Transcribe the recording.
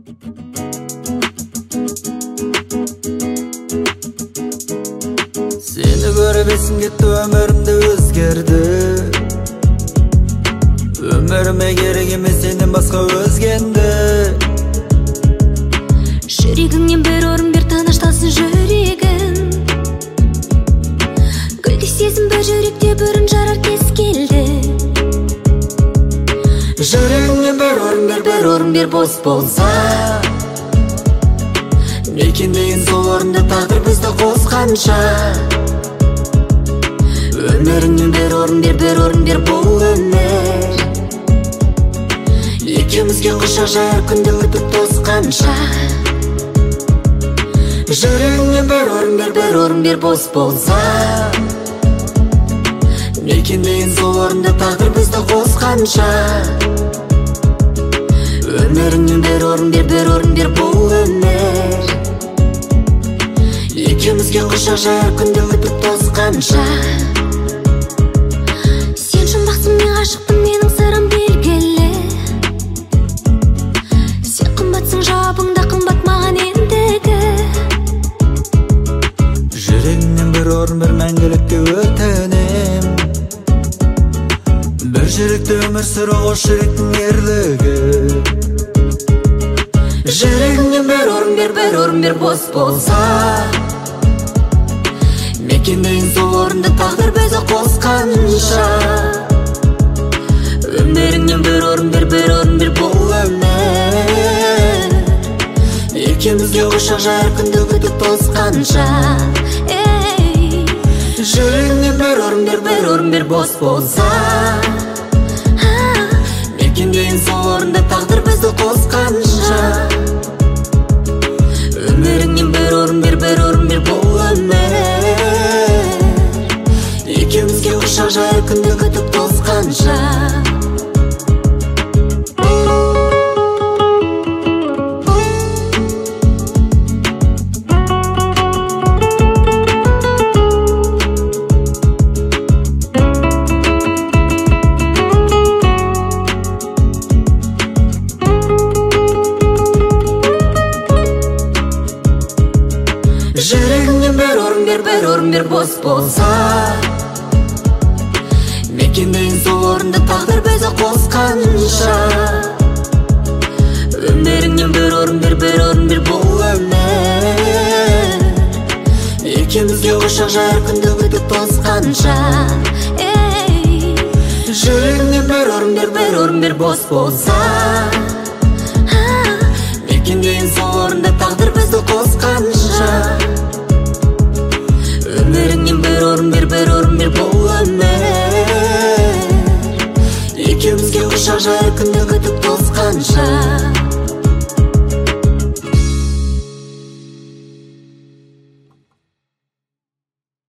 Seni görüp esim gitti, ömürümde özgerdi. Ömürüme gerek emes senden başka özgendi. Жүрегіңнен бір орын бер, тынышталсын жүрегім. Гүлдей сезім бір жүректе, бүрін жарар кез келді. Жүрегіңнен бір орын бер, бос болса. Мекендейін сол орында, тағдыр бізді қосқанша. Өміріңнен бір орын бер, бұл өмір. Екеумізге құшақ жаяр күнде өтіп тосқанша. Жүрегіңнен бір орын бер, бос болса. Мекендейін сол орында, тағдыр бізді қосқанша. Өміріңнен бір орын бер, бұл өмір. Екеумізге құшақ жаяр күнде өтіп тосқанша. Сен жұмбақсың, мен ғашықпын, менің сырым белгілі. Сен қымбатсың, жауабың да қымбат маған ендігі. Жүрегіңнен бір орын бер, мәңгілікке өтінем. Бір жүректе өмір сүру қос жүректің ерлігі. Жүрегіңнен бір орын бер, бос болса. Мекендейін сол орында, тағдыр бізді қосқанша. Өміріңнен бір орын бер, бұл өмір. Екеумізге құшақ жаяр күнде күтіп тосқанша. Жүрегіңнен бір орын бер, бос болса. Мекендейін сол орында, тағдыр бізді қосқанша. Өміріңнен бір орын бер, бұл өмір. Екеумізге құшақ жаяр күнде күтіп тосқанша. Жүрегіңнен бір орын бер, бос болса. Мекендейін сол орында, тағдыр бізді қосқанша. Өміріңнен бір орын бер, бұл өмір. Екеумізге құшақ жаяр күнде күтіп тосқанша. Жүрегіңнен бір орын бер, бос болса. Мекендейін сол орында, тағдыр бізді қосқанша. Өміріңнен бір орын бер, бұл өмір. Екеумізге құшақ жаяр күнде күтіп тосқанша.